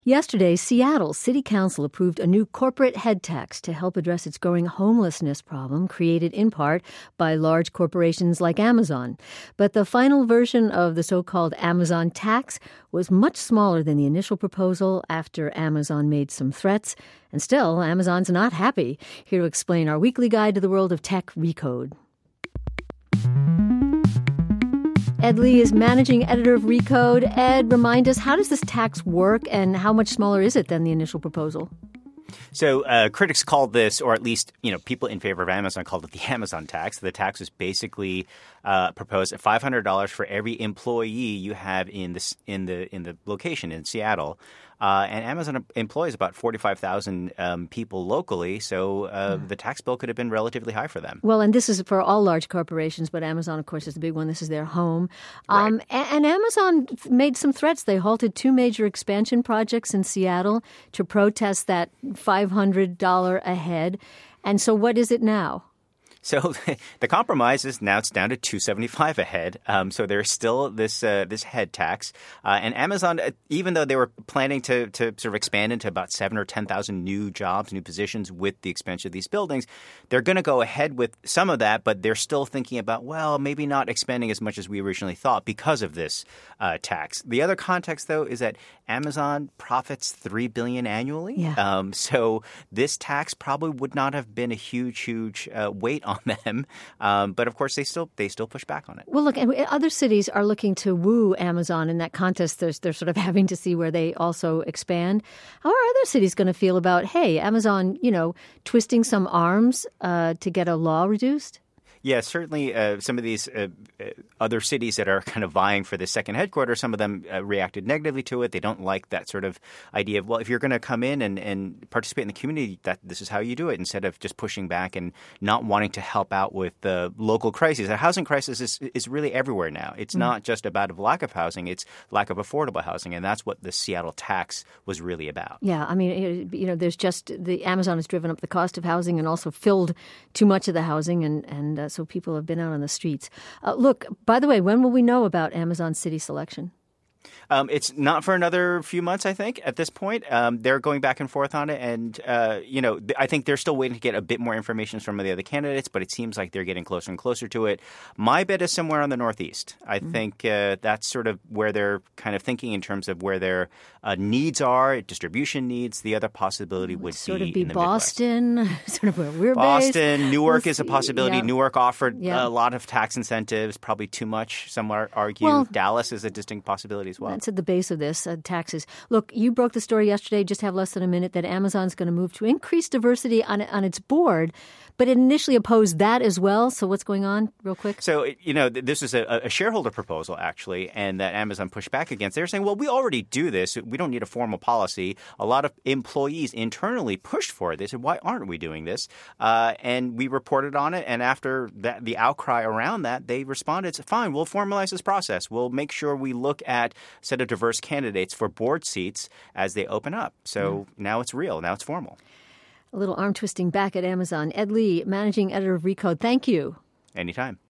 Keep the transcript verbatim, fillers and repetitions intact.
Yesterday, Seattle City Council approved a new corporate head tax to help address its growing homelessness problem, created in part by large corporations like Amazon. But the final version of the so-called Amazon tax was much smaller than the initial proposal after Amazon made some threats. And still, Amazon's not happy. Here to explain our weekly guide to the world of tech, Recode. Ed Lee is managing editor of Recode. Ed, remind us, how does this tax work and how much smaller is it than the initial proposal? So uh, critics called this, or at least you know people in favor of Amazon called it the Amazon tax. The tax was basically uh, proposed at five hundred dollars for every employee you have in this in the in the location in Seattle. Uh, and Amazon employs about forty-five thousand um, people locally, so uh, mm. the tax bill could have been relatively high for them. Well, and this is for all large corporations, but Amazon, of course, is the big one. This is their home. Um, right. and, and Amazon made some threats. They halted two major expansion projects in Seattle to protest that five hundred dollars a head. And so what is it now? So the compromise is now it's down to two hundred seventy-five dollars a head. Um, so there's still this uh, this head tax. Uh, and Amazon, even though they were planning to to sort of expand into about seven or ten thousand new jobs, new positions with the expansion of these buildings, they're going to go ahead with some of that. But they're still thinking about, well, maybe not expanding as much as we originally thought because of this uh, tax. The other context, though, is that Amazon profits three billion dollars annually. Yeah. Um, so this tax probably would not have been a huge, huge uh, weight on on them. Um, but of course, they still they still push back on it. Well, look, other cities are looking to woo Amazon in that contest. They're, they're sort of having to see where they also expand. How are other cities going to feel about, hey, Amazon, you know, twisting some arms uh, to get a law reduced? Yeah, certainly uh, some of these uh, uh, other cities that are kind of vying for the second headquarters, some of them uh, reacted negatively to it. They don't like that sort of idea of, well, if you're going to come in and, and participate in the community, that this is how you do it, instead of just pushing back and not wanting to help out with the local crises. The housing crisis is, is really everywhere now. It's mm-hmm. not just about a lack of housing. It's lack of affordable housing, and that's what the Seattle tax was really about. Yeah, I mean, you know, there's just the Amazon has driven up the cost of housing and also filled too much of the housing, and, and uh, so people have been out on the streets. Uh, look, by the way, when will we know about Amazon city selection? Um, it's not for another few months, I think, at this point. Um, they're going back and forth on it. And, uh, you know, th- I think they're still waiting to get a bit more information from the other candidates, but it seems like they're getting closer and closer to it. My bet is somewhere on the Northeast. I mm-hmm. think uh, that's sort of where they're kind of thinking in terms of where their uh, needs are, distribution needs. The other possibility would, would sort be of be in the Boston, Midwest. sort of where we're Boston, based. Boston, Newark we'll is a possibility. Yeah. Newark offered yeah. a lot of tax incentives, probably too much, some are argue. Well, Dallas is a distinct possibility as well. That's at the base of this, uh, taxes. Look, you broke the story yesterday, just have less than a minute, that Amazon's going to move to increase diversity on, on its board, but it initially opposed that as well. So what's going on, real quick? So, you know, this is a, a shareholder proposal, actually, and that Amazon pushed back against. They're saying, well, we already do this. We don't need a formal policy. A lot of employees internally pushed for it. They said, why aren't we doing this? Uh, and we reported on it. And after that, the outcry around that, they responded, fine, we'll formalize this process. We'll make sure we look at a set of diverse candidates for board seats as they open up. So mm. now it's real. Now it's formal. A little arm twisting back at Amazon. Ed Lee, managing editor of Recode. Thank you. Anytime.